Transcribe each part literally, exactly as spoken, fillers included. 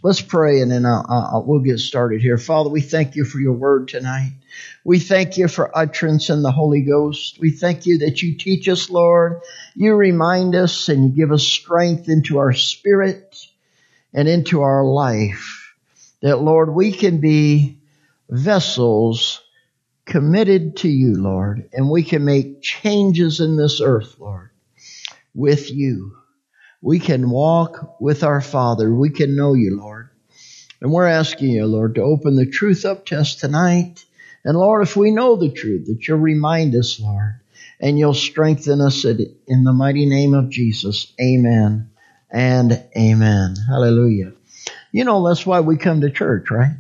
Let's pray and then I'll, I'll, we'll get started here. Father, we thank you for your word tonight. We thank you for utterance in the Holy Ghost. We thank you that you teach us, Lord. You remind us and you give us strength into our spirit and into our life. That, Lord, we can be vessels committed to you, Lord. And we can make changes in this earth, Lord, with you. We can walk with our Father. We can know you, Lord. And we're asking you, Lord, to open the truth up to us tonight. And Lord, if we know the truth, that you'll remind us, Lord, and you'll strengthen us in the mighty name of Jesus. Amen and amen. Hallelujah. You know, that's why we come to church, right?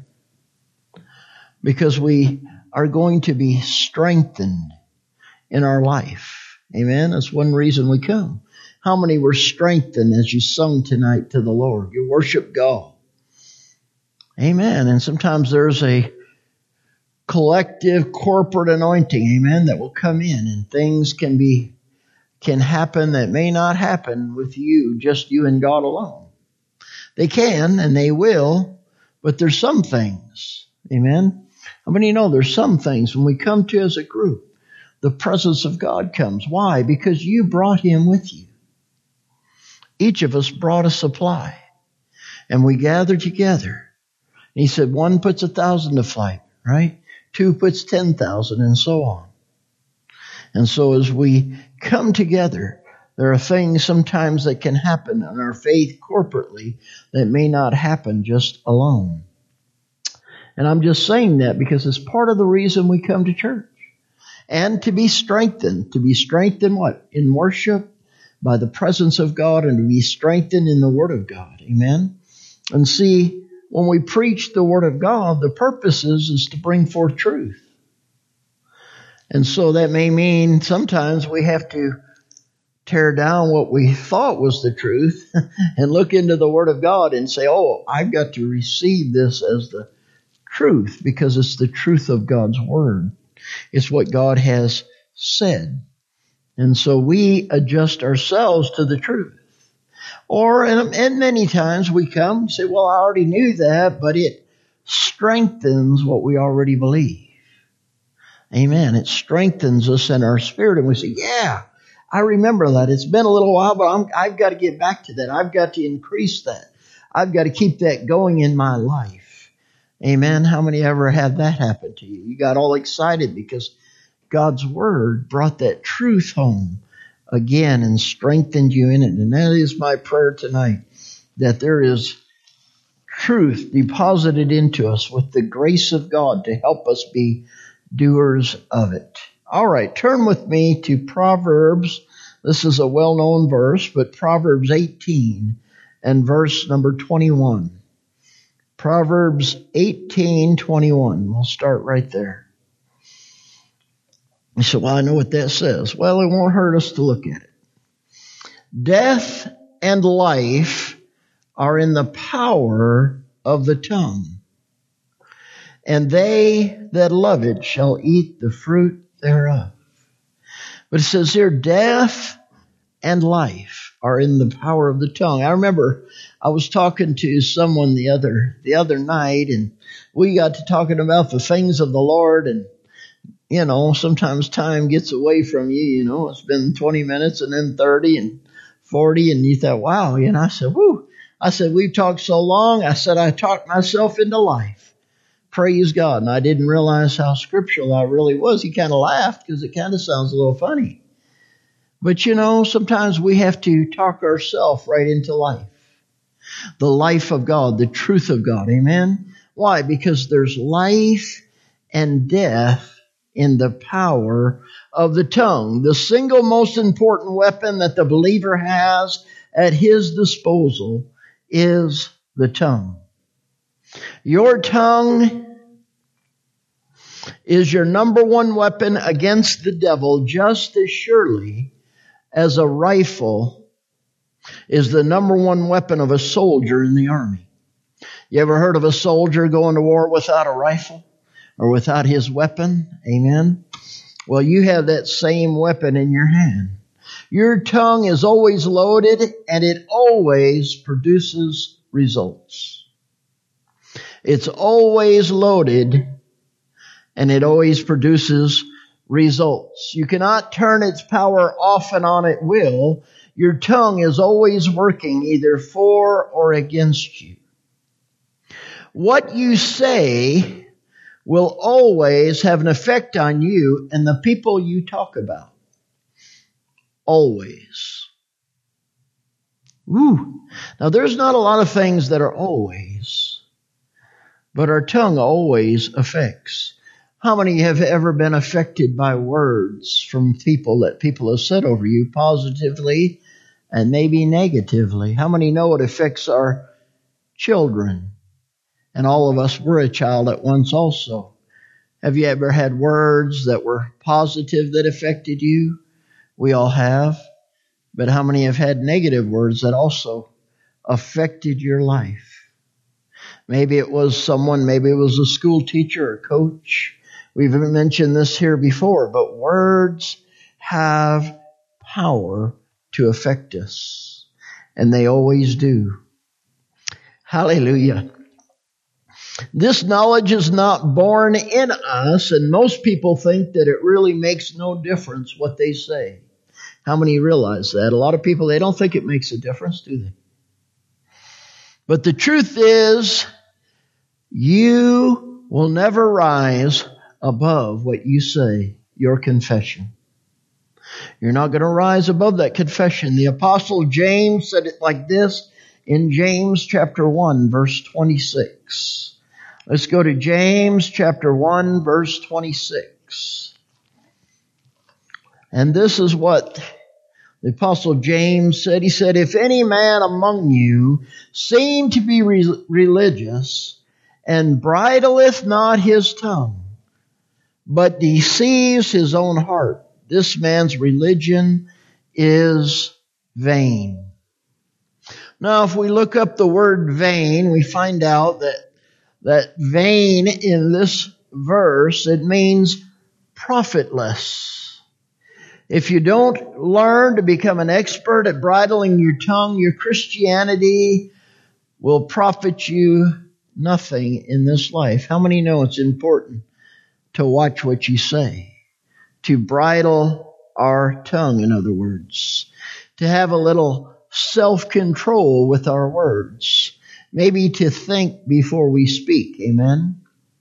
Because we are going to be strengthened in our life. Amen. That's one reason we come. How many were strengthened as you sung tonight to the Lord? You worship God. Amen. And sometimes there's a collective corporate anointing, amen, that will come in, and things can be can happen that may not happen with you, just you and God alone. They can and they will, but there's some things, amen. How many know there's some things when we come to as a group, the presence of God comes. Why? Because you brought him with you. Each of us brought a supply, and we gathered together. And he said, one puts a thousand to flight, right? Two puts ten thousand, and so on. And so as we come together, there are things sometimes that can happen in our faith corporately that may not happen just alone. And I'm just saying that because it's part of the reason we come to church. And to be strengthened. To be strengthened what? In worship, by the presence of God, and to be strengthened in the Word of God. Amen? And see, when we preach the Word of God, the purpose is, is to bring forth truth. And so that may mean sometimes we have to tear down what we thought was the truth and look into the Word of God and say, oh, I've got to receive this as the truth because it's the truth of God's Word. It's what God has said. And so we adjust ourselves to the truth. Or, and, and many times we come and say, well, I already knew that, but it strengthens what we already believe. Amen. It strengthens us in our spirit. And we say, yeah, I remember that. It's been a little while, but I'm, I've got to get back to that. I've got to increase that. I've got to keep that going in my life. Amen. How many ever had that happen to you? You got all excited because God's Word brought that truth home again and strengthened you in it. And that is my prayer tonight, that there is truth deposited into us with the grace of God to help us be doers of it. All right, turn with me to Proverbs. This is a well-known verse, but Proverbs eighteen and verse number twenty-one. Proverbs eighteen twenty-one. We'll start right there. You say, well, I know what that says. Well, it won't hurt us to look at it. Death and life are in the power of the tongue, and they that love it shall eat the fruit thereof. But it says here, death and life are in the power of the tongue. I remember I was talking to someone the other the other night, and we got to talking about the things of the Lord, and you know, sometimes time gets away from you, you know. It's been twenty minutes and then thirty and forty, and you thought, wow. And I said, whoo. I said, we've talked so long. I said, I talked myself into life. Praise God. And I didn't realize how scriptural I really was. He kind of laughed because it kind of sounds a little funny. But, you know, sometimes we have to talk ourselves right into life. The life of God, the truth of God. Amen? Why? Because there's life and death in the power of the tongue. The single most important weapon that the believer has at his disposal is the tongue. Your tongue is your number one weapon against the devil, just as surely as a rifle is the number one weapon of a soldier in the army. You ever heard of a soldier going to war without a rifle? Or without his weapon? Amen. Well, you have that same weapon in your hand. Your tongue is always loaded, and it always produces results. It's always loaded, and it always produces results. You cannot turn its power off and on at will. Your tongue is always working either for or against you. What you say will always have an effect on you and the people you talk about. Always. Ooh. Now, there's not a lot of things that are always, but our tongue always affects. How many have ever been affected by words from people that people have said over you positively and maybe negatively? How many know it affects our children? And all of us were a child at once also. Have you ever had words that were positive that affected you? We all have. But how many have had negative words that also affected your life? Maybe it was someone, maybe it was a school teacher or coach. We've mentioned this here before, but words have power to affect us. And they always do. Hallelujah. This knowledge is not born in us, and most people think that it really makes no difference what they say. How many realize that? A lot of people, they don't think it makes a difference, do they? But the truth is, you will never rise above what you say, your confession. You're not going to rise above that confession. The Apostle James said it like this in James chapter one, verse twenty-six. Let's go to James chapter one, verse twenty-six. And this is what the Apostle James said. He said, if any man among you seem to be re- religious and bridleth not his tongue, but deceives his own heart, this man's religion is vain. Now, if we look up the word vain, we find out that that vain in this verse, it means profitless. If you don't learn to become an expert at bridling your tongue, your Christianity will profit you nothing in this life. How many know it's important to watch what you say? To bridle our tongue, in other words. To have a little self-control with our words. Maybe to think before we speak. Amen?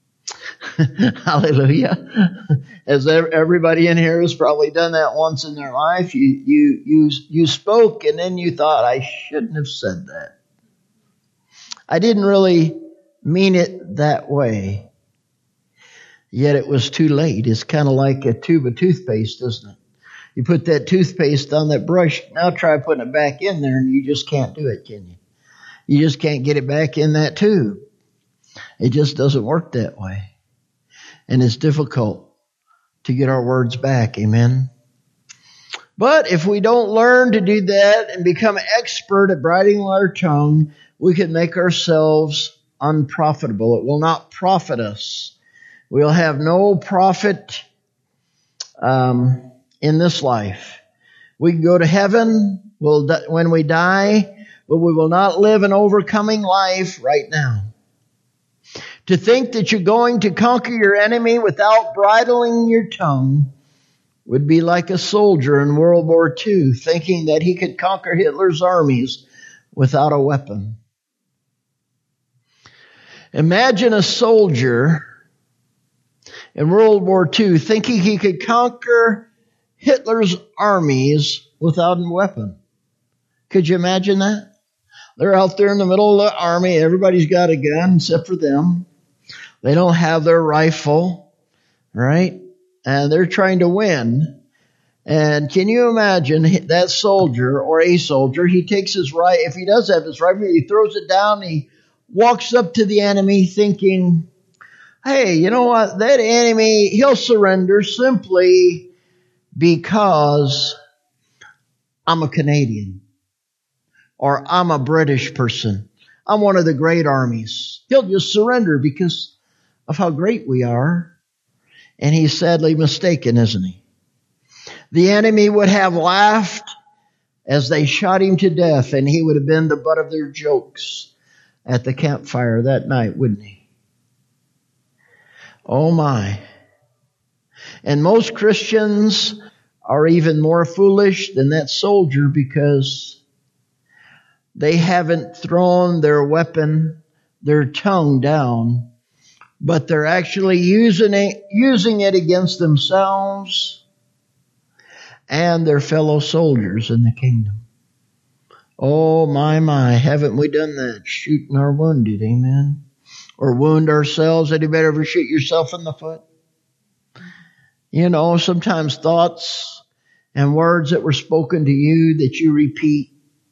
Hallelujah. As everybody in here has probably done that once in their life. You, you, you, you spoke and then you thought, I shouldn't have said that. I didn't really mean it that way. Yet it was too late. It's kind of like a tube of toothpaste, isn't it? You put that toothpaste on that brush. Now try putting it back in there and you just can't do it, can you? You just can't get it back in that tube. It just doesn't work that way. And it's difficult to get our words back. Amen. But if we don't learn to do that and become expert at bridling our tongue, we can make ourselves unprofitable. It will not profit us. We'll have no profit um, in this life. We can go to heaven we'll, when we die, but we will not live an overcoming life right now. To think that you're going to conquer your enemy without bridling your tongue would be like a soldier in World War Two thinking that he could conquer Hitler's armies without a weapon. Imagine a soldier in World War Two thinking he could conquer Hitler's armies without a weapon. Could you imagine that? They're out there in the middle of the army. Everybody's got a gun except for them. They don't have their rifle, right? And they're trying to win. And can you imagine that soldier or a soldier? He takes his right, if he does have his rifle, he throws it down. He walks up to the enemy thinking, hey, you know what? That enemy, he'll surrender simply because I'm a Canadian. Or I'm a British person. I'm one of the great armies. He'll just surrender because of how great we are. And he's sadly mistaken, isn't he? The enemy would have laughed as they shot him to death, and he would have been the butt of their jokes at the campfire that night, wouldn't he? Oh my. And most Christians are even more foolish than that soldier because they haven't thrown their weapon, their tongue down, but they're actually using it, using it against themselves and their fellow soldiers in the kingdom. Oh my, my, haven't we done that? Shooting our wounded, amen? Or wound ourselves. Anybody ever shoot yourself in the foot? You know, sometimes thoughts and words that were spoken to you that you repeat.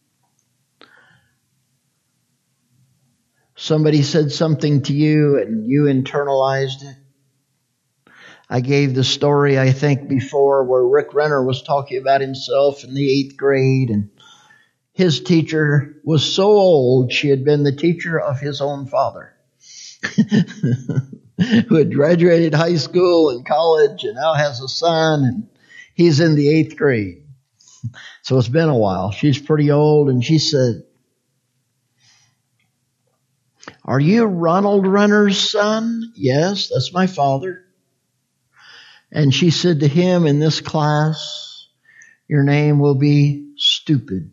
Somebody said something to you and you internalized it. I gave the story, I think, before where Rick Renner was talking about himself in the eighth grade, and his teacher was so old she had been the teacher of his own father, who had graduated high school and college and now has a son, and he's in the eighth grade. So it's been a while. She's pretty old, and she said, "Are you Ronald Renner's son?" "Yes, that's my father." And she said to him, "In this class, your name will be Stupid."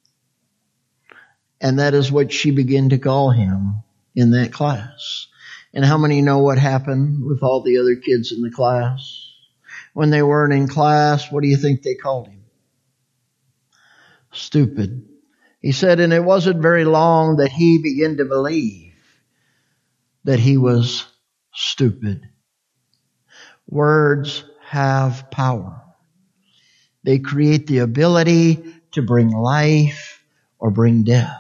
And that is what she began to call him in that class. And how many know what happened with all the other kids in the class? When they weren't in class, what do you think they called him? Stupid. He said, and it wasn't very long that he began to believe that he was stupid. Words have power. They create the ability to bring life or bring death.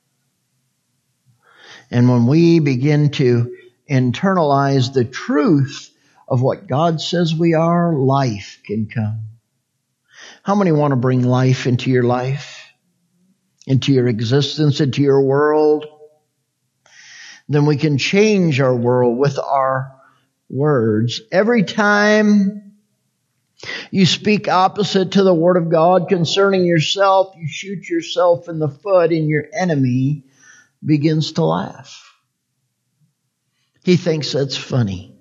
And when we begin to internalize the truth of what God says we are, life can come. How many want to bring life into your life, into your existence, into your world? Then we can change our world with our words. Every time you speak opposite to the Word of God concerning yourself, you shoot yourself in the foot, and your enemy begins to laugh. He thinks that's funny.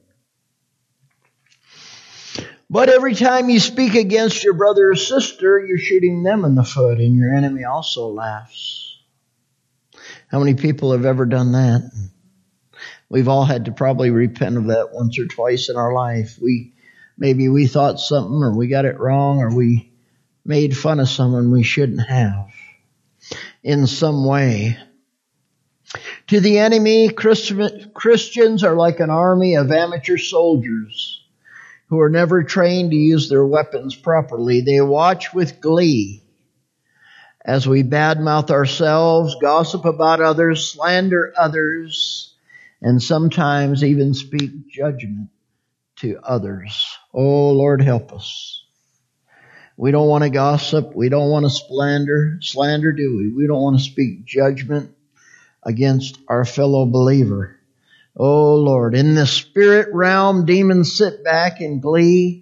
But every time you speak against your brother or sister, you're shooting them in the foot, and your enemy also laughs. How many people have ever done that? We've all had to probably repent of that once or twice in our life. We maybe we thought something, or we got it wrong, or we made fun of someone we shouldn't have in some way. To the enemy, Christians are like an army of amateur soldiers who are never trained to use their weapons properly. They watch with glee as we badmouth ourselves, gossip about others, slander others, and sometimes even speak judgment to others. Oh, Lord, help us. We don't want to gossip. We don't want to slander. Slander, do we? We don't want to speak judgment against our fellow believer. Oh, Lord, in the spirit realm, demons sit back in glee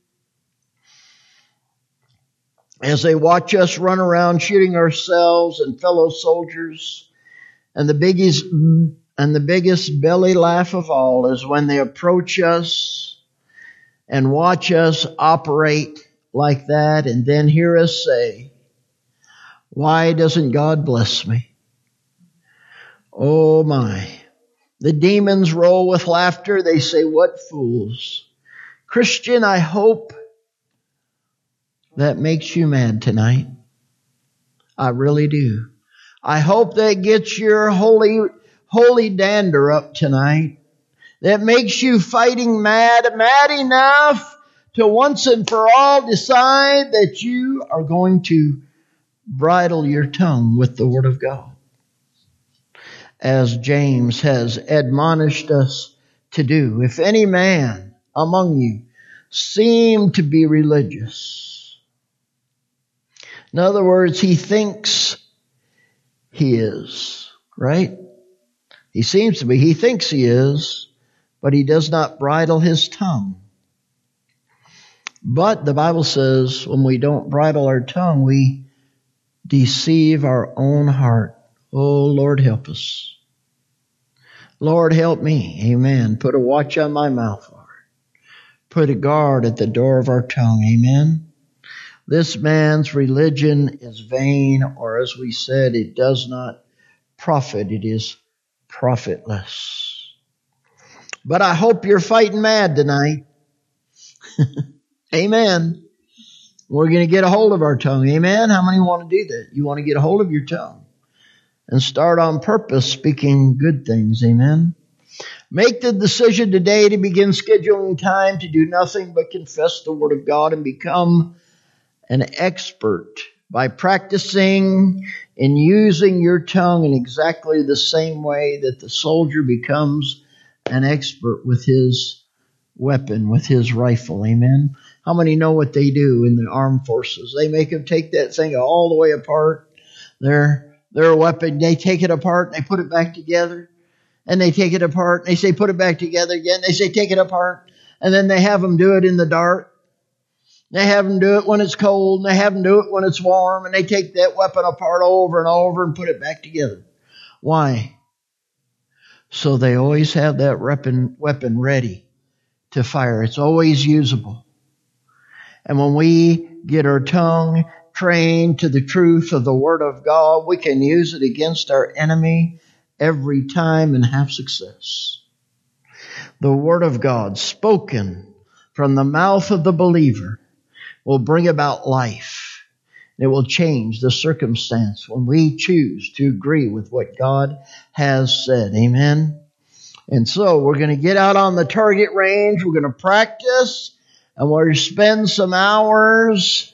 as they watch us run around shooting ourselves and fellow soldiers. And the biggest, and the biggest belly laugh of all is when they approach us and watch us operate like that and then hear us say, "Why doesn't God bless me?" Oh my. The demons roll with laughter. They say, "What fools." Christian, I hope that makes you mad tonight. I really do. I hope that gets your holy, holy dander up tonight. That makes you fighting mad, mad enough to once and for all decide that you are going to bridle your tongue with the Word of God. As James has admonished us to do. If any man among you seem to be religious. In other words, he thinks he is, right? He seems to be. He thinks he is, but he does not bridle his tongue. But the Bible says when we don't bridle our tongue, we deceive our own heart. Oh, Lord, help us. Lord, help me. Amen. Put a watch on my mouth, Lord. Put a guard at the door of our tongue. Amen. This man's religion is vain, or as we said, it does not profit. It is profitless. But I hope you're fighting mad tonight. Amen. We're going to get a hold of our tongue. Amen. How many want to do that? You want to get a hold of your tongue and start on purpose speaking good things. Amen. Make the decision today to begin scheduling time to do nothing but confess the Word of God and become an expert by practicing and using your tongue in exactly the same way that the soldier becomes an expert with his weapon, with his rifle. Amen. How many know what they do in the armed forces? They make them take that thing all the way apart. Their, their weapon, they take it apart and they put it back together. And they take it apart. And they say, put it back together again. They say, take it apart. And then they have them do it in the dark. They have them do it when it's cold. And they have them do it when it's warm. And they take that weapon apart over and over and put it back together. Why? So they always have that weapon, weapon ready to fire. It's always usable. And when we get our tongue trained to the truth of the Word of God, we can use it against our enemy every time and have success. The Word of God spoken from the mouth of the believer will bring about life. It will change the circumstance when we choose to agree with what God has said. Amen. And so we're going to get out on the target range. We're going to practice. And we're going to spend some hours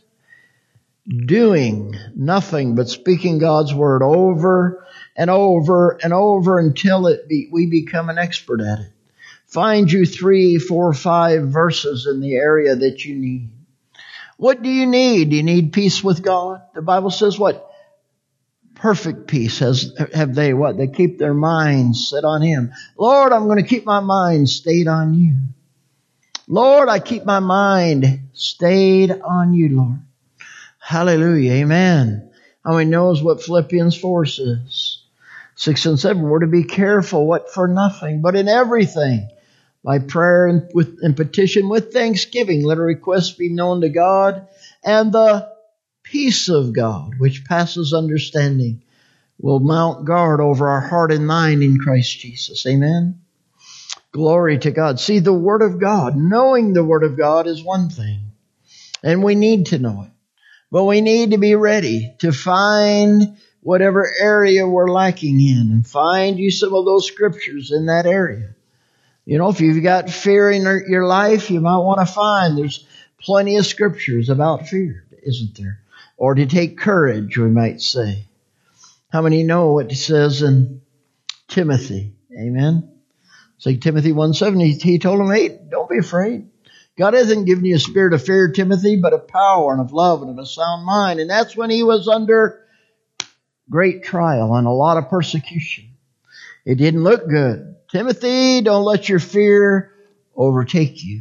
doing nothing but speaking God's Word over and over and over until it be, we become an expert at it. Find you three, four, five verses in the area that you need. What do you need? Do you need peace with God? The Bible says what? Perfect peace has have they what? They keep their minds set on Him. Lord, I'm going to keep my mind stayed on you. Lord, I keep my mind stayed on you, Lord. Hallelujah. Amen. How many knows what Philippians four says? Six and seven. We're to be careful, what for nothing, but in everything. By prayer and, with, and petition with thanksgiving, let our requests be known to God, and the peace of God, which passes understanding, will mount guard over our heart and mind in Christ Jesus. Amen. Glory to God. See, the Word of God, knowing the Word of God is one thing, and we need to know it. But we need to be ready to find whatever area we're lacking in and find you some of those scriptures in that area. You know, if you've got fear in your life, you might want to find there's plenty of scriptures about fear, isn't there? Or to take courage, we might say. How many know what it says in Timothy? Amen. Second Timothy one seven, he, he told him, hey, don't be afraid. God hasn't given you a spirit of fear, Timothy, but of power and of love and of a sound mind. And that's when he was under great trial and a lot of persecution. It didn't look good. Timothy, don't let your fear overtake you.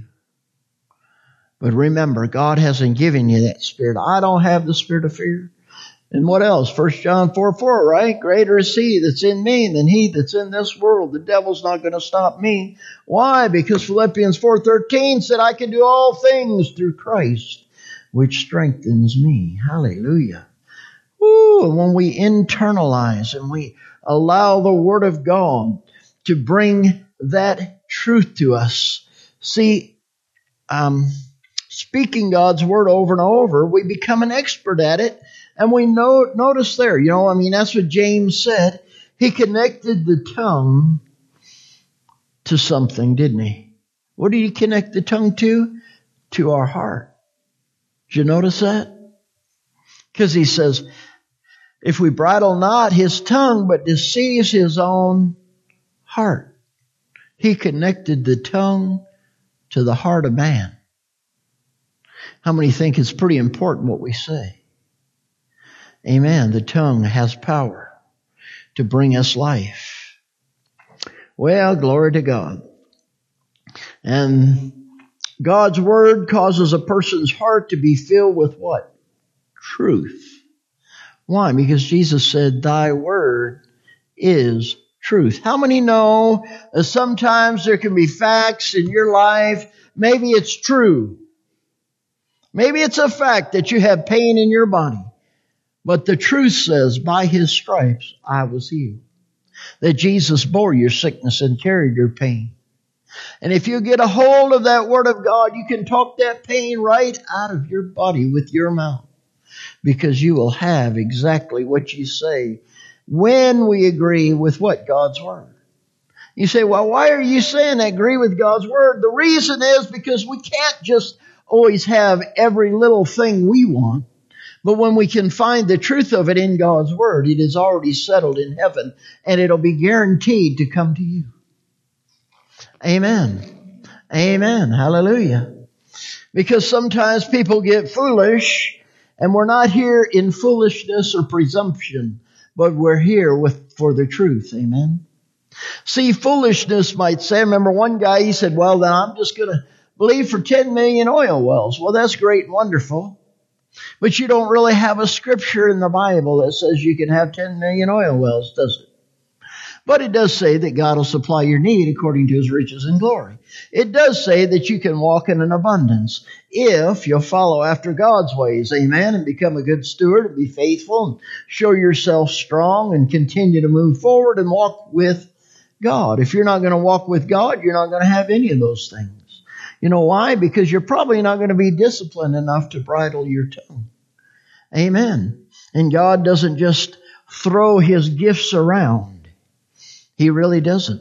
But remember, God hasn't given you that spirit. I don't have the spirit of fear. And what else? First John four four, right? Greater is He that's in me than he that's in this world. The devil's not going to stop me. Why? Because Philippians four thirteen said, I can do all things through Christ, which strengthens me. Hallelujah. Woo! And when we internalize and we allow the Word of God to bring that truth to us. See, um, speaking God's Word over and over, we become an expert at it. And we know, notice there, you know, I mean, that's what James said. He connected the tongue to something, didn't he? What did he connect the tongue to? To our heart. Did you notice that? Because he says, if we bridle not his tongue, but deceives his own heart. He connected the tongue to the heart of man. How many think it's pretty important what we say? Amen. The tongue has power to bring us life. Well, glory to God. And God's Word causes a person's heart to be filled with what? Truth. Why? Because Jesus said, Thy Word is truth. How many know that sometimes there can be facts in your life? Maybe it's true. Maybe it's a fact that you have pain in your body. But the truth says, by His stripes I was healed. That Jesus bore your sickness and carried your pain. And if you get a hold of that Word of God, you can talk that pain right out of your body with your mouth. Because you will have exactly what you say when we agree with what? God's Word. You say, well, why are you saying I agree with God's Word? The reason is because we can't just always have every little thing we want. But when we can find the truth of it in God's Word, it is already settled in heaven, and it'll be guaranteed to come to you. Amen. Amen. Hallelujah. Because sometimes people get foolish, and we're not here in foolishness or presumption, but we're here with for the truth. Amen. See, foolishness might say, I remember one guy, he said, well, then I'm just going to believe for ten million oil wells. Well, that's great and wonderful. But you don't really have a scripture in the Bible that says you can have ten million oil wells, does it? But it does say that God will supply your need according to His riches and glory. It does say that you can walk in an abundance if you'll follow after God's ways, amen, and become a good steward and be faithful and show yourself strong and continue to move forward and walk with God. If you're not going to walk with God, you're not going to have any of those things. You know why? Because you're probably not going to be disciplined enough to bridle your tongue. Amen. And God doesn't just throw His gifts around. He really doesn't.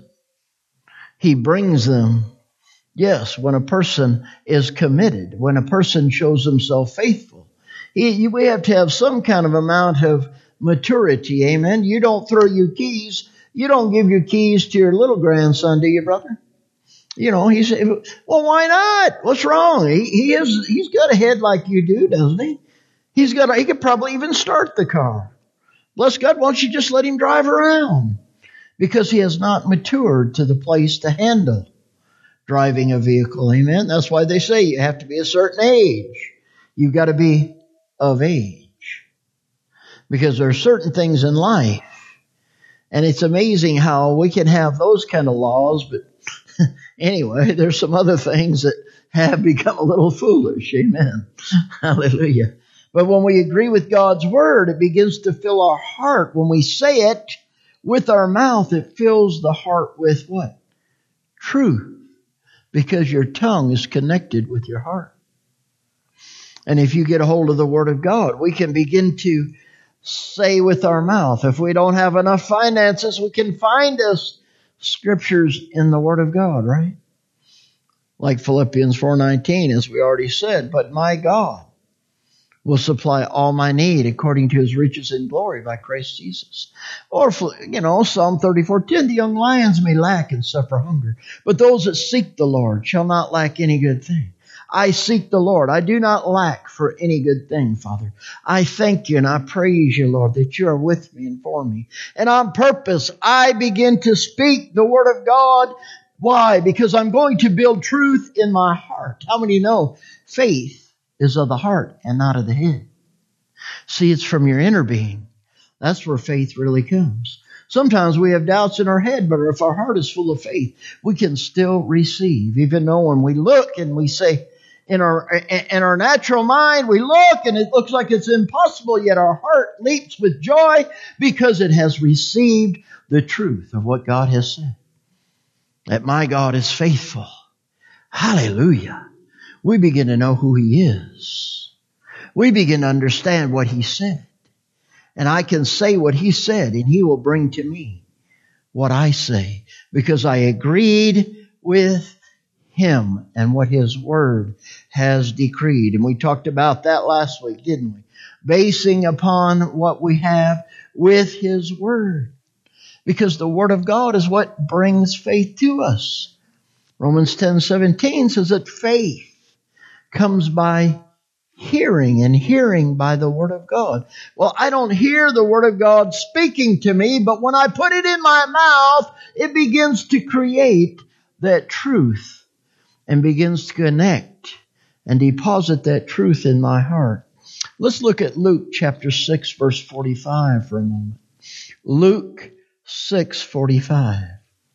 He brings them, yes, when a person is committed, when a person shows himself faithful. He, we have to have some kind of amount of maturity. Amen. You don't throw your keys. You don't give your keys to your little grandson, do you, brother? You know, he said, well, why not? What's wrong? He, he is, he's got a head like you do, doesn't he? He's got, a, he could probably even start the car. Bless God, why don't you just let him drive around? Because he has not matured to the place to handle driving a vehicle. Amen. That's why they say you have to be a certain age. You've got to be of age. Because there are certain things in life. And it's amazing how we can have those kind of laws, but anyway, there's some other things that have become a little foolish. Amen. Hallelujah. But when we agree with God's Word, it begins to fill our heart. When we say it with our mouth, it fills the heart with what? Truth. Because your tongue is connected with your heart. And if you get a hold of the Word of God, we can begin to say with our mouth. If we don't have enough finances, we can find us scriptures in the Word of God, right? Like Philippians four nineteen, as we already said, but my God will supply all my need according to His riches in glory by Christ Jesus. Or, you know, Psalm thirty-four ten, the young lions may lack and suffer hunger, but those that seek the Lord shall not lack any good thing. I seek the Lord. I do not lack for any good thing, Father. I thank you and I praise you, Lord, that you are with me and for me. And on purpose, I begin to speak the Word of God. Why? Because I'm going to build truth in my heart. How many know faith is of the heart and not of the head? See, it's from your inner being. That's where faith really comes. Sometimes we have doubts in our head, but if our heart is full of faith, we can still receive. Even though when we look and we say, in our in our natural mind, we look and it looks like it's impossible, yet our heart leaps with joy because it has received the truth of what God has said. That my God is faithful. Hallelujah. We begin to know who He is. We begin to understand what He said. And I can say what He said, and He will bring to me what I say, because I agreed with Him and what His Word has decreed. And we talked about that last week, didn't we? Basing upon what we have with His Word. Because the Word of God is what brings faith to us. Romans ten seventeen says that faith comes by hearing, and hearing by the Word of God. Well, I don't hear the Word of God speaking to me, but when I put it in my mouth, it begins to create that truth and begins to connect and deposit that truth in my heart. Let's look at Luke chapter six, verse forty-five for a moment. Luke six forty-five.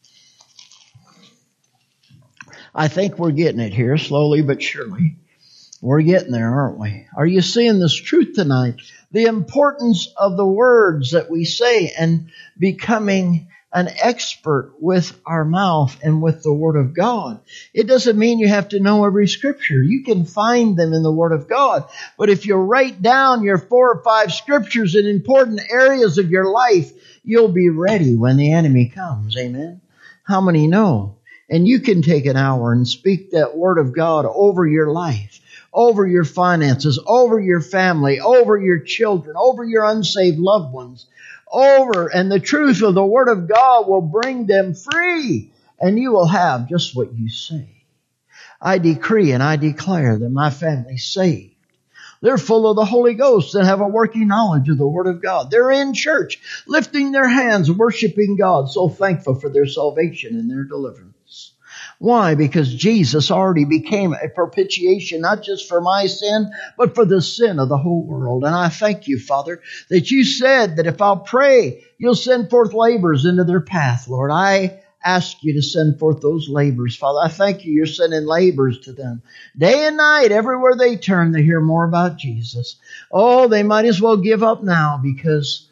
I think we're getting it here, slowly but surely. We're getting there, aren't we? Are you seeing this truth tonight? The importance of the words that we say and becoming an expert with our mouth and with the Word of God. It doesn't mean you have to know every scripture. You can find them in the Word of God. But if you write down your four or five scriptures in important areas of your life, you'll be ready when the enemy comes. Amen? How many know? And you can take an hour and speak that Word of God over your life, over your finances, over your family, over your children, over your unsaved loved ones, over, and the truth of the Word of God will bring them free, and you will have just what you say. I decree and I declare that my family's saved. They're full of the Holy Ghost and have a working knowledge of the Word of God. They're in church, lifting their hands, worshiping God, so thankful for their salvation and their deliverance. Why? Because Jesus already became a propitiation, not just for my sin, but for the sin of the whole world. And I thank you, Father, that you said that if I'll pray, you'll send forth laborers into their path, Lord. I ask you to send forth those laborers, Father. I thank you, you're sending laborers to them. Day and night, everywhere they turn, they hear more about Jesus. Oh, they might as well give up now because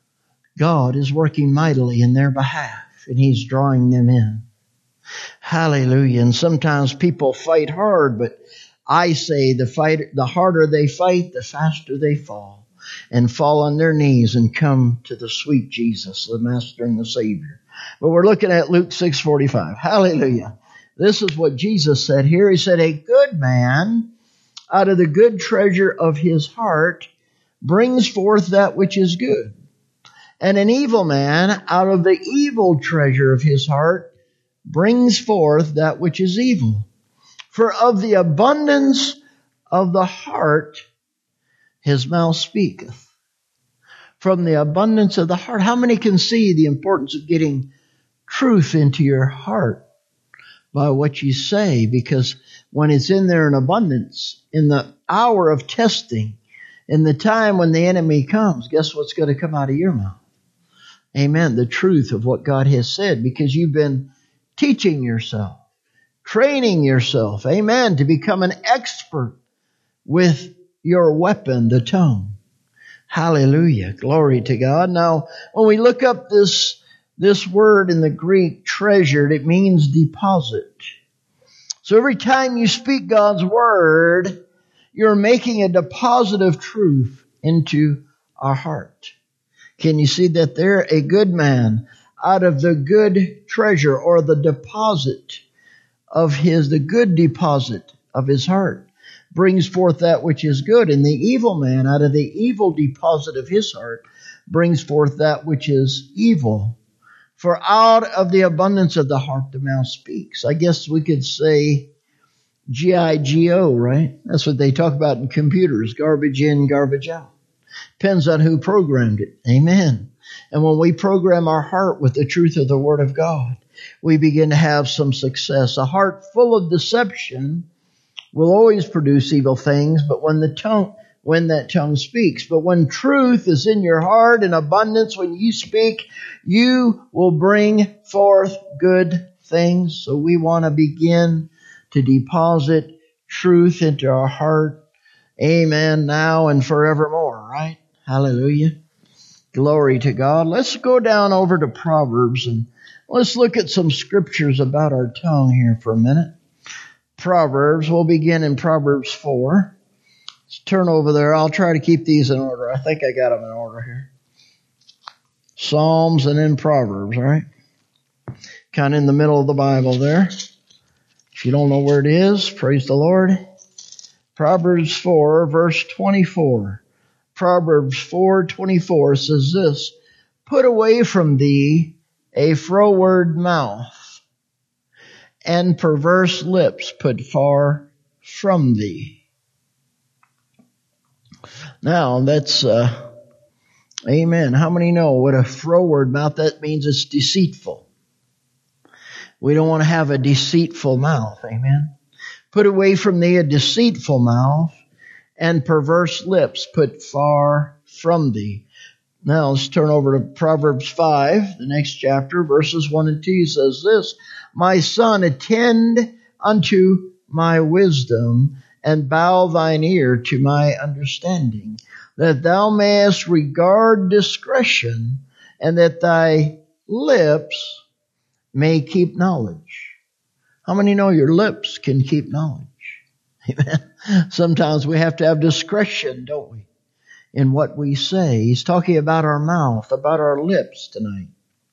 God is working mightily in their behalf, and He's drawing them in. Hallelujah. And sometimes people fight hard, but I say the fight, the harder they fight, the faster they fall and fall on their knees and come to the sweet Jesus, the Master and the Savior. But we're looking at Luke six forty-five. Hallelujah. This is what Jesus said here. He said, a good man out of the good treasure of his heart brings forth that which is good. And an evil man out of the evil treasure of his heart brings forth that which is evil. For of the abundance of the heart his mouth speaketh. From the abundance of the heart. How many can see the importance of getting truth into your heart by what you say? Because when it's in there in abundance, in the hour of testing, in the time when the enemy comes, guess what's going to come out of your mouth? Amen. The truth of what God has said, because you've been teaching yourself, training yourself, amen, to become an expert with your weapon, the tongue. Hallelujah. Glory to God. Now, when we look up this, this word in the Greek, treasured, it means deposit. So every time you speak God's word, you're making a deposit of truth into our heart. Can you see that there? A good man out of the good treasure or the deposit of his, the good deposit of his heart brings forth that which is good. And the evil man out of the evil deposit of his heart brings forth that which is evil. For out of the abundance of the heart the mouth speaks. I guess we could say G I G O, right? That's what they talk about in computers. Garbage in, garbage out. Depends on who programmed it. Amen. And when we program our heart with the truth of the Word of God, we begin to have some success. A heart full of deception will always produce evil things, but when the tongue, when that tongue speaks. But when truth is in your heart in abundance, when you speak, you will bring forth good things. So we want to begin to deposit truth into our heart. Amen. Now and forevermore, right? Hallelujah. Glory to God. Let's go down over to Proverbs and let's look at some scriptures about our tongue here for a minute. Proverbs, we'll begin in Proverbs four. Let's turn over there. I'll try to keep these in order. I think I got them in order here. Psalms and then Proverbs, all right? Kind of in the middle of the Bible there. If you don't know where it is, praise the Lord. Proverbs four, verse twenty-four. Proverbs four twenty-four says this, put away from thee a froward mouth, and perverse lips put far from thee. Now, that's, uh, amen. How many know what a froward mouth, that means it's deceitful. We don't want to have a deceitful mouth, amen. Put away from thee a deceitful mouth, and perverse lips put far from thee. Now let's turn over to Proverbs five, the next chapter, verses one and two says this, My son, attend unto my wisdom, and bow thine ear to my understanding, that thou mayest regard discretion, and that thy lips may keep knowledge. How many know your lips can keep knowledge? Amen. Sometimes we have to have discretion, don't we, in what we say. He's talking about our mouth, about our lips tonight.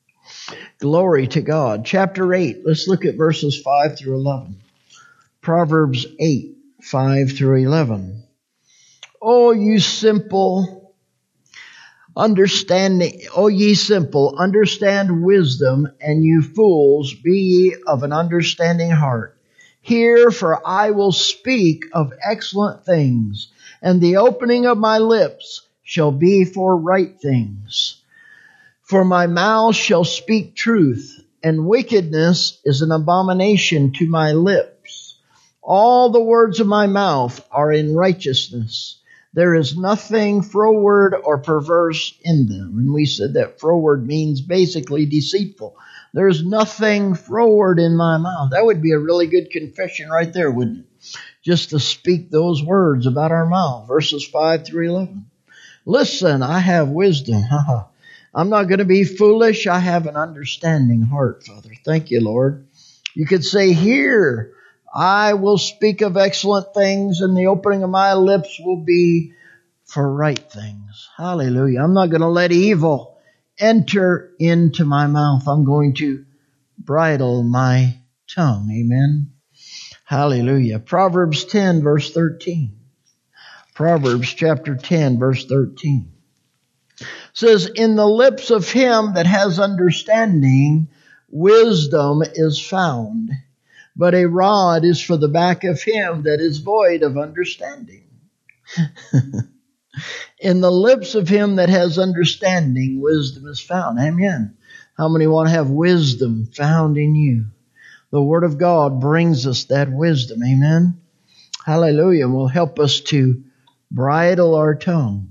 Glory to God. Chapter eight, let's look at verses five through eleven. Proverbs eight, five through eleven. O you simple, understanding, O ye simple, understand wisdom, and you fools, be ye of an understanding heart. Hear, for I will speak of excellent things, and the opening of my lips shall be for right things. For my mouth shall speak truth, and wickedness is an abomination to my lips. All the words of my mouth are in righteousness. There is nothing froward or perverse in them. And we said that froward means basically deceitful. There's nothing froward in my mouth. That would be a really good confession right there, wouldn't it? Just to speak those words about our mouth. Verses five through eleven. Listen, I have wisdom. I'm not going to be foolish. I have an understanding heart, Father. Thank you, Lord. You could say, Here, I will speak of excellent things, and the opening of my lips will be for right things. Hallelujah. I'm not going to let evil enter into my mouth. I'm going to bridle my tongue. Amen. Hallelujah. Proverbs ten, verse thirteen. Proverbs chapter ten, verse thirteen. Says, In the lips of him that has understanding, wisdom is found, but a rod is for the back of him that is void of understanding. In the lips of him that has understanding, wisdom is found. Amen. How many want to have wisdom found in you? The Word of God brings us that wisdom. Amen. Hallelujah. And will help us to bridle our tongue,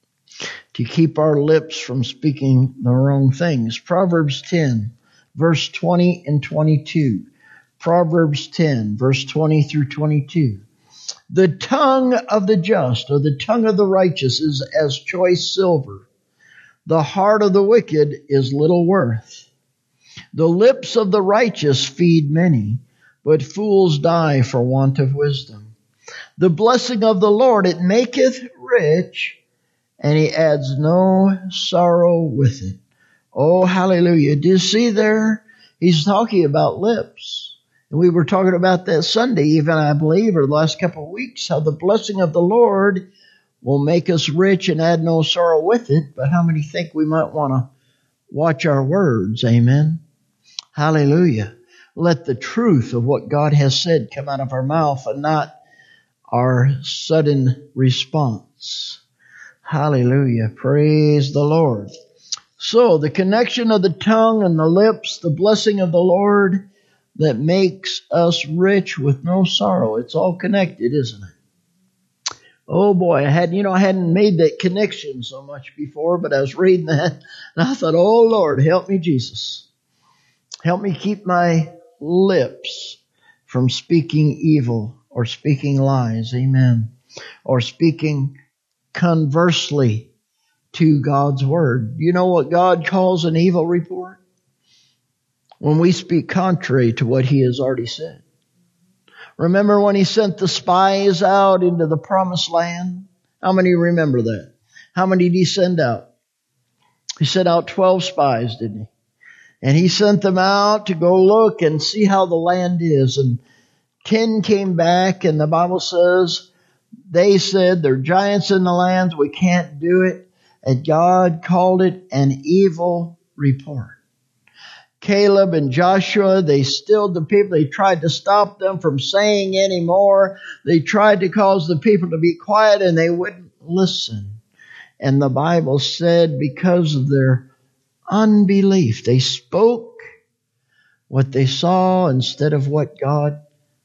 to keep our lips from speaking the wrong things. Proverbs ten, verse twenty and twenty-two. Proverbs ten, verse twenty through twenty-two. The tongue of the just, or the tongue of the righteous, is as choice silver. The heart of the wicked is little worth. The lips of the righteous feed many, but fools die for want of wisdom. The blessing of the Lord, it maketh rich, and he adds no sorrow with it. Oh, hallelujah. Do you see there? He's talking about lips. And we were talking about that Sunday, even I believe, or the last couple of weeks, how the blessing of the Lord will make us rich and add no sorrow with it. But how many think we might want to watch our words? Amen. Hallelujah. Let the truth of what God has said come out of our mouth and not our sudden response. Hallelujah. Praise the Lord. So the connection of the tongue and the lips, the blessing of the Lord that makes us rich with no sorrow. It's all connected, isn't it? Oh boy, I had, you know, I hadn't made that connection so much before, but I was reading that and I thought, oh Lord, help me, Jesus. Help me keep my lips from speaking evil or speaking lies. Amen. Or speaking conversely to God's word. You know what God calls an evil report? When we speak contrary to what he has already said. Remember when he sent the spies out into the promised land? How many remember that? How many did he send out? He sent out twelve spies, didn't he? And he sent them out to go look and see how the land is. And ten came back, and the Bible says, they said, there are giants in the lands, we can't do it. And God called it an evil report. Caleb and Joshua, they stilled the people. They tried to stop them from saying any more. They tried to cause the people to be quiet, and they wouldn't listen. And the Bible said because of their unbelief, they spoke what they saw instead of what God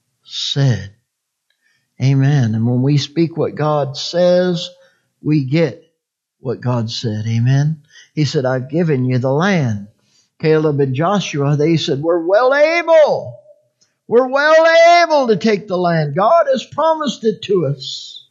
said. Amen. And when we speak what God says, we get what God said. Amen. He said, I've given you the land. Caleb and Joshua, they said, we're well able. We're well able to take the land. God has promised it to us.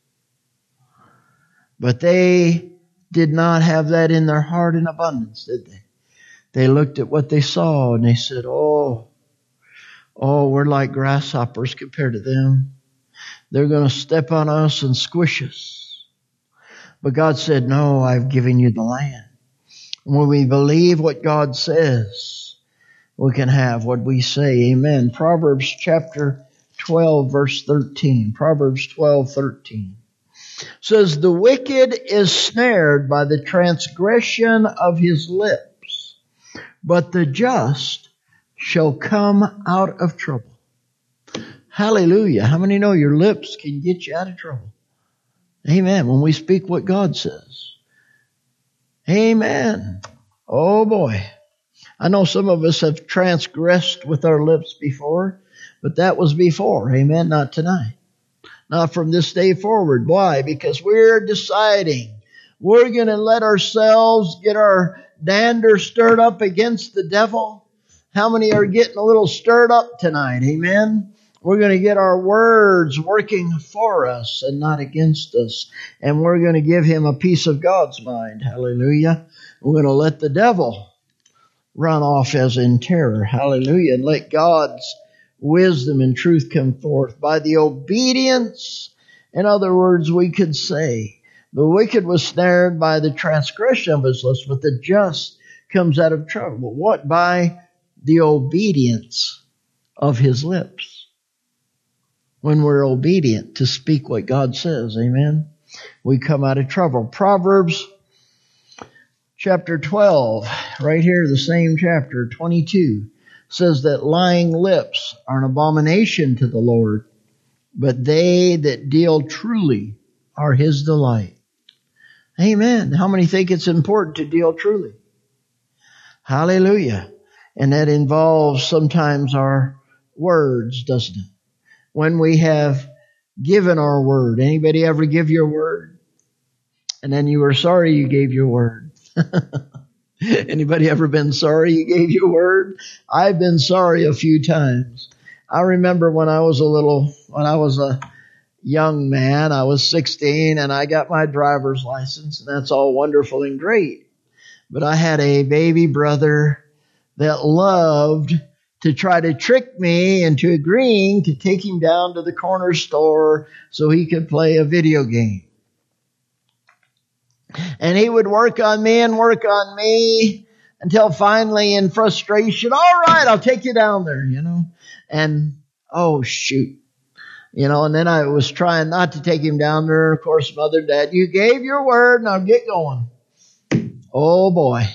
But they did not have that in their heart in abundance, did they? They looked at what they saw and they said, oh, oh, we're like grasshoppers compared to them. They're going to step on us and squish us. But God said, no, I've given you the land. When we believe what God says, we can have what we say. Amen. Proverbs chapter twelve, verse thirteen. Proverbs twelve, thirteen. Says, the wicked is snared by the transgression of his lips, but the just shall come out of trouble. Hallelujah. How many know your lips can get you out of trouble? Amen. When we speak what God says. Amen. Oh boy. I know some of us have transgressed with our lips before, but that was before. Amen. Not tonight. Not from this day forward. Why? Because we're deciding we're going to let ourselves get our dander stirred up against the devil. How many are getting a little stirred up tonight? Amen. We're going to get our words working for us and not against us. And we're going to give him a piece of God's mind. Hallelujah. We're going to let the devil run off as in terror. Hallelujah. And let God's wisdom and truth come forth by the obedience. In other words, we could say the wicked was snared by the transgression of his lips, but the just comes out of trouble. What? By the obedience of his lips. When we're obedient to speak what God says, amen, we come out of trouble. Proverbs chapter twelve, right here, the same chapter, twenty-two, says that lying lips are an abomination to the Lord, but they that deal truly are his delight. Amen. How many think it's important to deal truly? Hallelujah. And that involves sometimes our words, doesn't it? When we have given our word. Anybody ever give your word? And then you were sorry you gave your word. Anybody ever been sorry you gave your word? I've been sorry a few times. I remember when I was a little, when I was a young man, I was sixteen and I got my driver's license, and that's all wonderful and great. But I had a baby brother that loved to try to trick me into agreeing to take him down to the corner store so he could play a video game. And he would work on me and work on me until finally in frustration, all right, I'll take you down there, you know. And, oh, shoot. You know, and then I was trying not to take him down there. Of course, Mother, Dad, you gave your word, now get going. Oh, boy.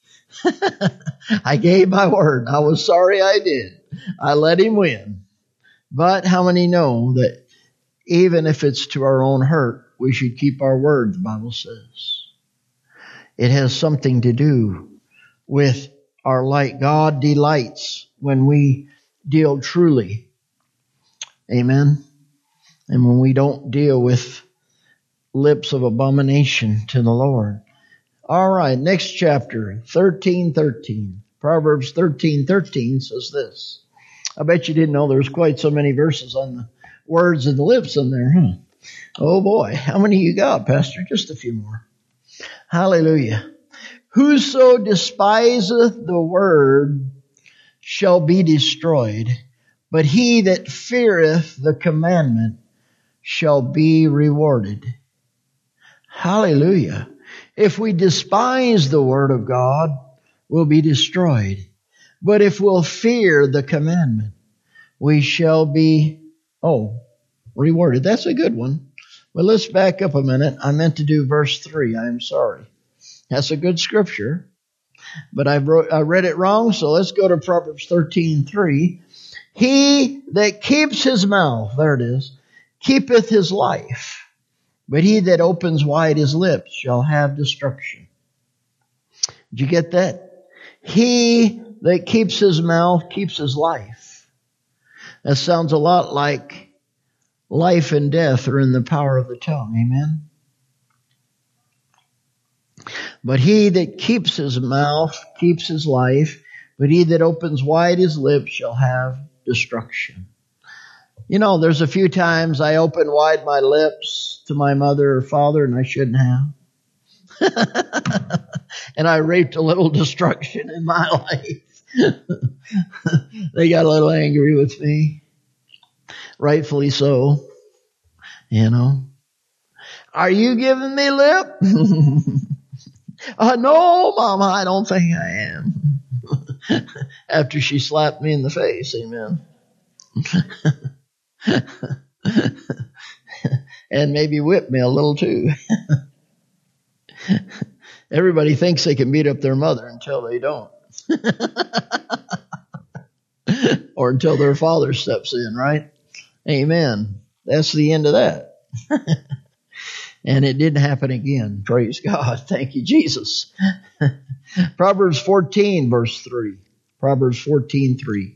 I gave my word. I was sorry I did. I let him win. But how many know that even if it's to our own hurt, we should keep our word, the Bible says. It has something to do with our light. God delights when we deal truly. Amen. And when we don't deal with lips of abomination to the Lord. All right, next chapter, thirteen thirteen. Proverbs thirteen thirteen says this. I bet you didn't know there's quite so many verses on the words of the lips in there, huh? Oh boy, how many you got, Pastor? Just a few more. Hallelujah. Whoso despiseth the word shall be destroyed, but he that feareth the commandment shall be rewarded. Hallelujah. If we despise the word of God, we'll be destroyed. But if we'll fear the commandment, we shall be, oh, rewarded. That's a good one. But let's back up a minute. I meant to do verse three. I am sorry. That's a good scripture. But I wrote, I read it wrong, so let's go to Proverbs thirteen three. He that keeps his mouth, there it is, keepeth his life. But he that opens wide his lips shall have destruction. Did you get that? He that keeps his mouth keeps his life. That sounds a lot like life and death are in the power of the tongue. Amen? But he that keeps his mouth keeps his life, but he that opens wide his lips shall have destruction. You know, there's a few times I open wide my lips to my mother or father, and I shouldn't have. And I reaped a little destruction in my life. They got a little angry with me. Rightfully so. You know. Are you giving me lip? uh, no, Mama, I don't think I am. After she slapped me in the face, amen. And maybe whipped me a little too. Everybody thinks they can beat up their mother until they don't. Or until their father steps in, right? Amen. That's the end of that. And it didn't happen again. Praise God. Thank you, Jesus. Proverbs fourteen, verse three. Proverbs fourteen, three.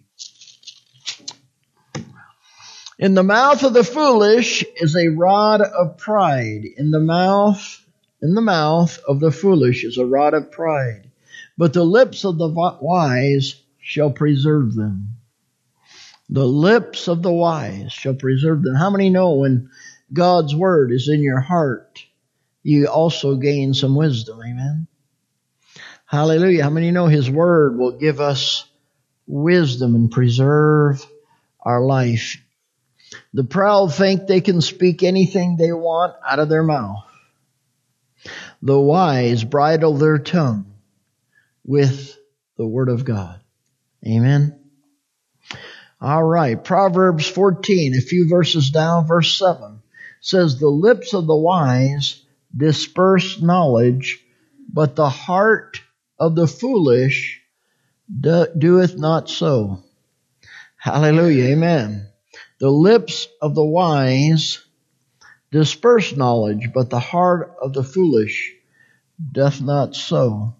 In the mouth of the foolish is a rod of pride. In the mouth, in the mouth of the foolish is a rod of pride. But the lips of the wise shall preserve them. The lips of the wise shall preserve them. How many know when God's word is in your heart, you also gain some wisdom? Amen. Hallelujah. How many know his word will give us wisdom and preserve our life? The proud think they can speak anything they want out of their mouth. The wise bridle their tongue with the word of God. Amen. All right. Proverbs fourteen, a few verses down, verse seven, says, the lips of the wise disperse knowledge, but the heart of the foolish do- doeth not so. Hallelujah. Amen. The lips of the wise disperse knowledge, but the heart of the foolish doth not so.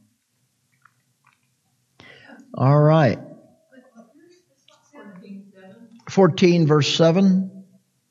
All right. fourteen, verse seven.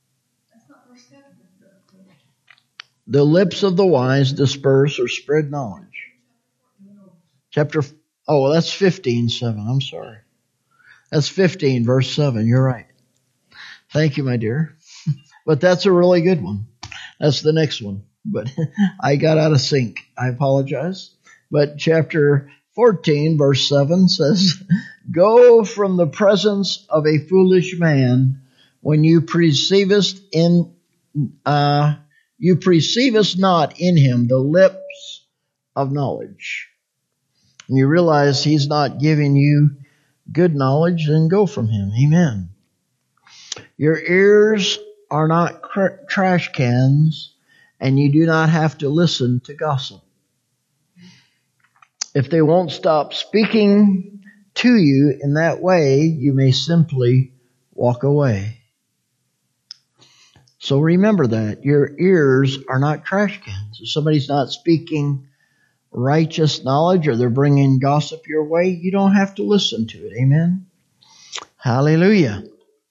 The lips of the wise disperse or spread knowledge. Chapter, oh, that's fifteen, seven. I'm sorry. That's fifteen, verse seven. You're right. Thank you, my dear. But that's a really good one. That's the next one. But I got out of sync. I apologize. But chapter fourteen, verse seven says, go from the presence of a foolish man when you perceivest in, uh, you perceivest not in him the lips of knowledge. And you realize he's not giving you good knowledge, then go from him. Amen. Your ears are not cr- trash cans, and you do not have to listen to gossip. If they won't stop speaking to you in that way, you may simply walk away. So remember that. Your ears are not trash cans. If somebody's not speaking righteous knowledge or they're bringing gossip your way, you don't have to listen to it. Amen? Hallelujah.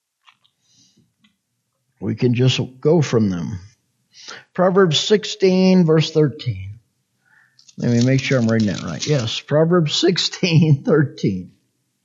We can just go from them. Proverbs sixteen, verse thirteen. Let me make sure I'm reading that right. Yes, Proverbs sixteen, thirteen.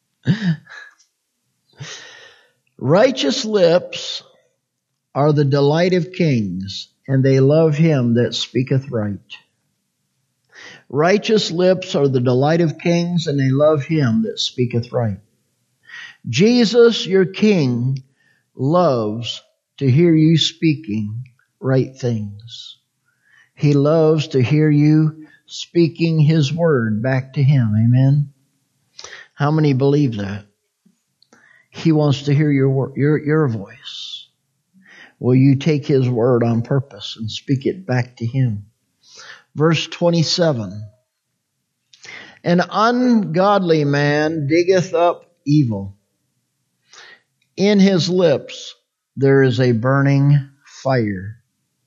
Righteous lips are the delight of kings, and they love him that speaketh right. Righteous lips are the delight of kings, and they love him that speaketh right. Jesus, your King, loves to hear you speaking right things. He loves to hear you speaking his word back to him. Amen. How many believe that? He wants to hear your your your voice. Will you take his word on purpose and speak it back to him? Verse twenty-seven. An ungodly man diggeth up evil. In his lips there is a burning fire.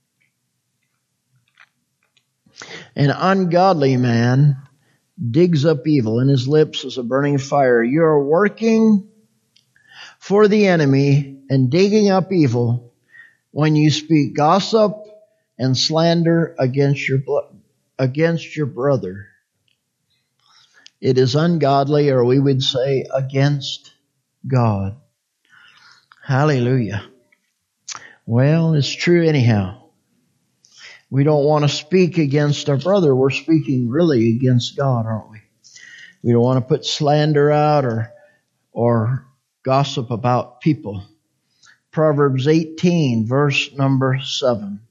An ungodly man digs up evil. In his lips is a burning fire. You are working for the enemy and digging up evil when you speak gossip and slander against your against your brother, it is ungodly, or we would say against God. Hallelujah. Well, it's true anyhow. We don't want to speak against our brother. We're speaking really against God, aren't we? We don't want to put slander out or, or gossip about people. Proverbs eighteen, verse number seven.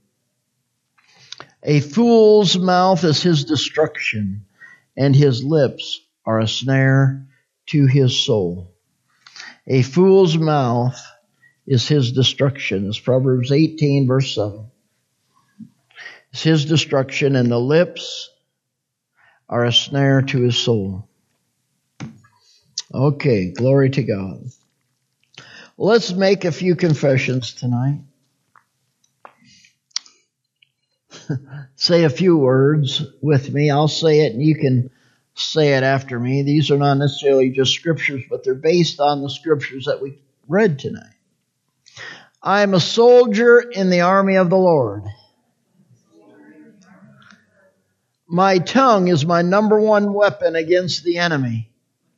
A fool's mouth is his destruction, and his lips are a snare to his soul. A fool's mouth is his destruction. It's Proverbs eighteen, verse seven. It's his destruction, and the lips are a snare to his soul. Okay, glory to God. Let's make a few confessions tonight. Say a few words with me. I'll say it and you can say it after me. These are not necessarily just scriptures, but they're based on the scriptures that we read tonight. I am a soldier in the army of the Lord. My tongue is my number one weapon against the enemy.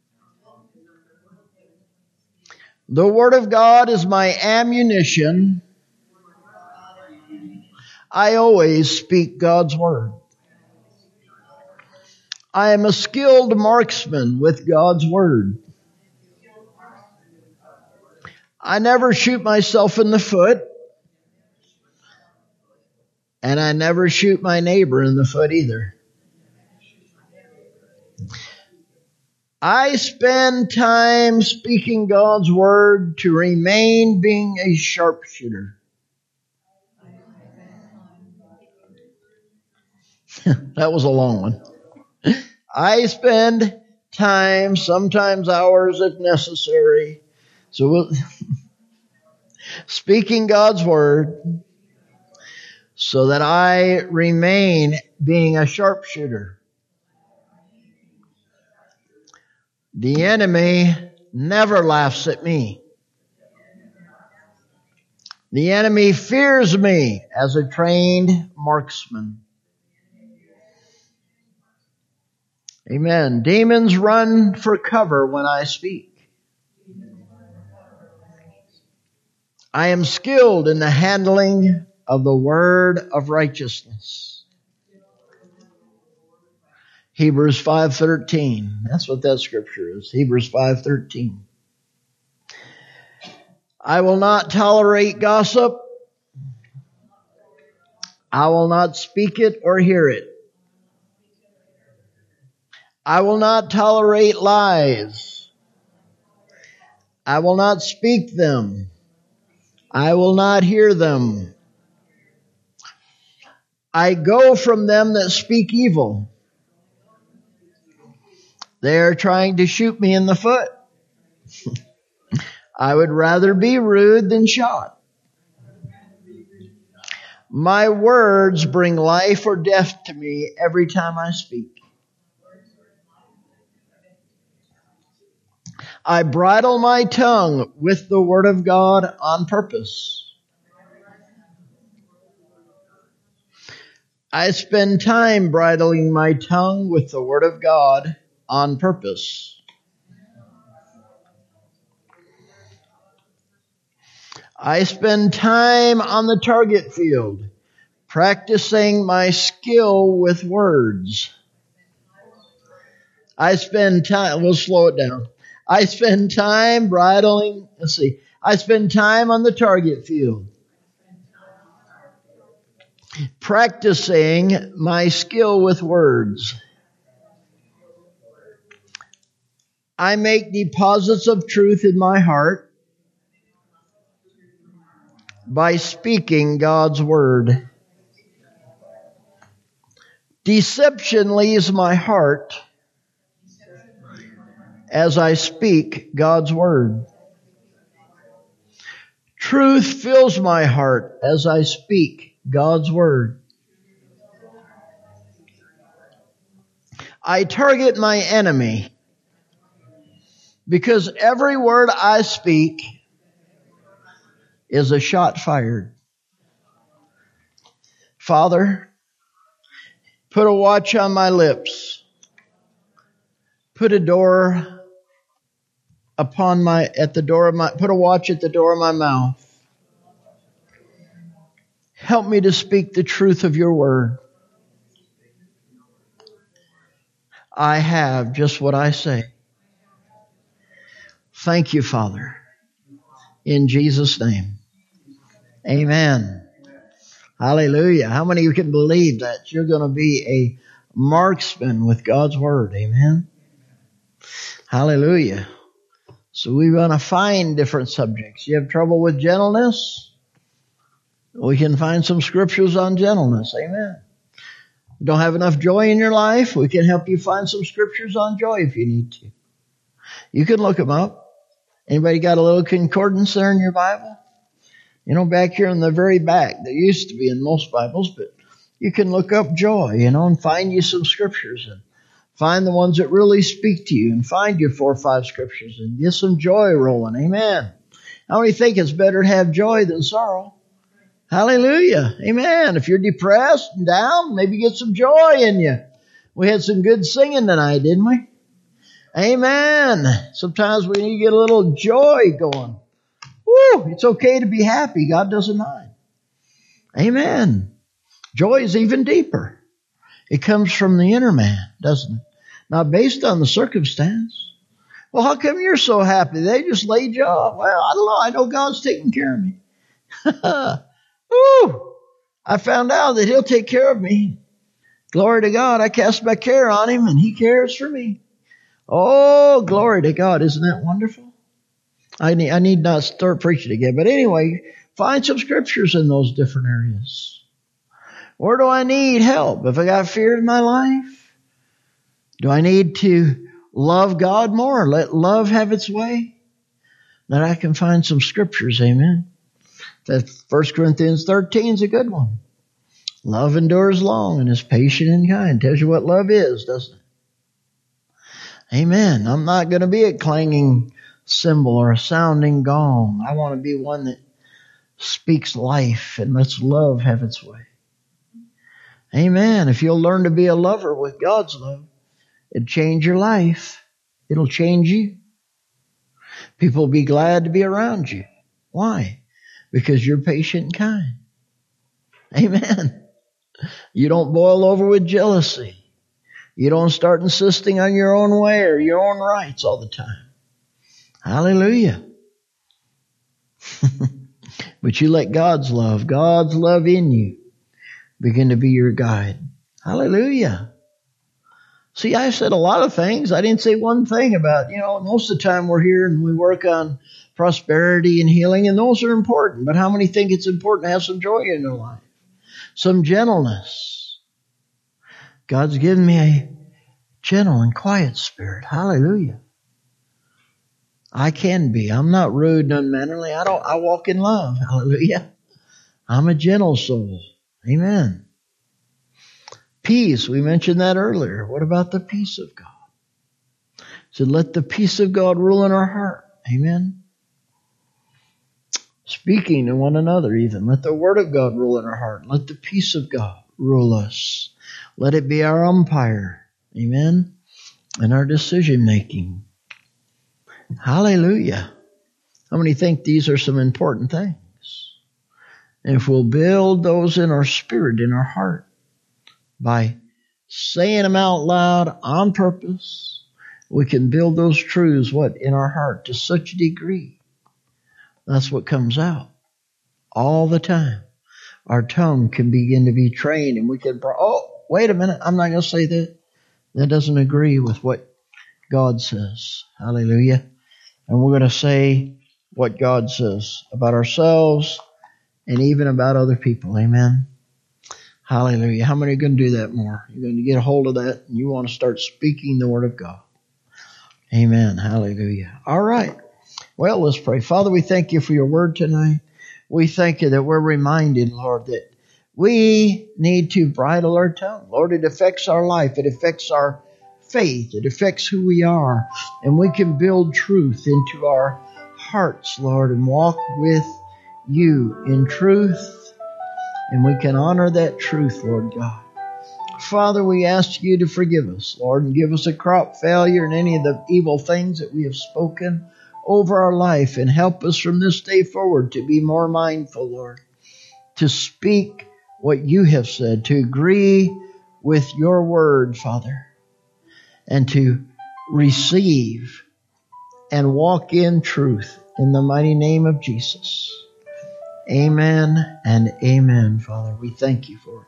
The Word of God is my ammunition. I always speak God's Word. I am a skilled marksman with God's Word. I never shoot myself in the foot, and I never shoot my neighbor in the foot either. I spend time speaking God's Word to remain being a sharpshooter. That was a long one. I spend time, sometimes hours if necessary, so we'll, speaking God's Word so that I remain being a sharpshooter. The enemy never laughs at me. The enemy fears me as a trained marksman. Amen. Demons run for cover when I speak. I am skilled in the handling of the word of righteousness. Hebrews five thirteen. That's what that scripture is. Hebrews five thirteen. I will not tolerate gossip. I will not speak it or hear it. I will not tolerate lies. I will not speak them. I will not hear them. I go from them that speak evil. They are trying to shoot me in the foot. I would rather be rude than shot. My words bring life or death to me every time I speak. I bridle my tongue with the word of God on purpose. I spend time bridling my tongue with the word of God on purpose. I spend time on the target field, practicing my skill with words. I spend time, we'll slow it down. I spend time bridling, let's see, I spend time on the target field, practicing my skill with words. I make deposits of truth in my heart by speaking God's word. Deception leaves my heart as I speak God's word. Truth fills my heart as I speak God's word. I target my enemy because every word I speak is a shot fired. Father, Put a watch on my lips. Put a door upon my, at the door of my, put a watch at the door of my mouth. Help me to speak the truth of your word. I have just what I say. Thank you, Father. In Jesus' name. Amen. Hallelujah. How many of you can believe that you're going to be a marksman with God's word? Amen. Hallelujah. So we want to find different subjects. You have trouble with gentleness? We can find some scriptures on gentleness. Amen. You don't have enough joy in your life? We can help you find some scriptures on joy if you need to. You can look them up. Anybody got a little concordance there in your Bible? You know, back here in the very back, there used to be in most Bibles, but you can look up joy, you know, and find you some scriptures and find the ones that really speak to you and find your four or five scriptures and get some joy rolling. Amen. How many think it's better to have joy than sorrow? Hallelujah. Amen. If you're depressed and down, maybe get some joy in you. We had some good singing tonight, didn't we? Amen. Sometimes we need to get a little joy going. Woo! It's okay to be happy. God doesn't mind. Amen. Joy is even deeper. It comes from the inner man, doesn't it? Not based on the circumstance. Well, how come you're so happy? They just laid you off. Well, I don't know. I know God's taking care of me. Woo! I found out that He'll take care of me. Glory to God. I cast my care on Him and He cares for me. Oh, glory to God. Isn't that wonderful? I need, I need not start preaching again. But anyway, find some scriptures in those different areas. Where do I need help? If I got fear in my life? Do I need to love God more? Let love have its way? Then I can find some scriptures. Amen. That First Corinthians thirteen is a good one. Love endures long and is patient and kind. Tells you what love is, doesn't it? Amen. I'm not going to be a clanging cymbal or a sounding gong. I want to be one that speaks life and lets love have its way. Amen. If you'll learn to be a lover with God's love, it'll change your life. It'll change you. People will be glad to be around you. Why? Because you're patient and kind. Amen. You don't boil over with jealousy. You don't start insisting on your own way or your own rights all the time. Hallelujah. But you let God's love, God's love in you, begin to be your guide. Hallelujah. See, I said a lot of things. I didn't say one thing about, you know, most of the time we're here and we work on prosperity and healing, and those are important. But how many think it's important to have some joy in their life? Some gentleness. God's given me a gentle and quiet spirit. Hallelujah. I can be. I'm not rude and unmannerly. I don't. I walk in love. Hallelujah. I'm a gentle soul. Amen. Peace. We mentioned that earlier. What about the peace of God? So let the peace of God rule in our heart. Amen. Speaking to one another even. Let the word of God rule in our heart. Let the peace of God rule us. Let it be our umpire. Amen. And our decision making. Hallelujah. How many think these are some important things? And if we'll build those in our spirit, in our heart, by saying them out loud on purpose, we can build those truths, what, in our heart to such a degree. That's what comes out all the time. Our tongue can begin to be trained and we can, oh, wait a minute, I'm not going to say that. That doesn't agree with what God says. Hallelujah. And we're going to say what God says about ourselves and even about other people. Amen. Hallelujah. How many are going to do that more? You're going to get a hold of that and you want to start speaking the word of God. Amen. Hallelujah. All right. Well, let's pray. Father, we thank you for your word tonight. We thank you that we're reminded, Lord, that we need to bridle our tongue. Lord, it affects our life. It affects our faith. It affects who we are. And we can build truth into our hearts, Lord, and walk with you in truth. And we can honor that truth, Lord God. Father, we ask you to forgive us, Lord, and give us a crop failure and any of the evil things that we have spoken over our life, and help us from this day forward to be more mindful, Lord, to speak what you have said, to agree with your word, Father, and to receive and walk in truth in the mighty name of Jesus. Amen and amen, Father. We thank you for it.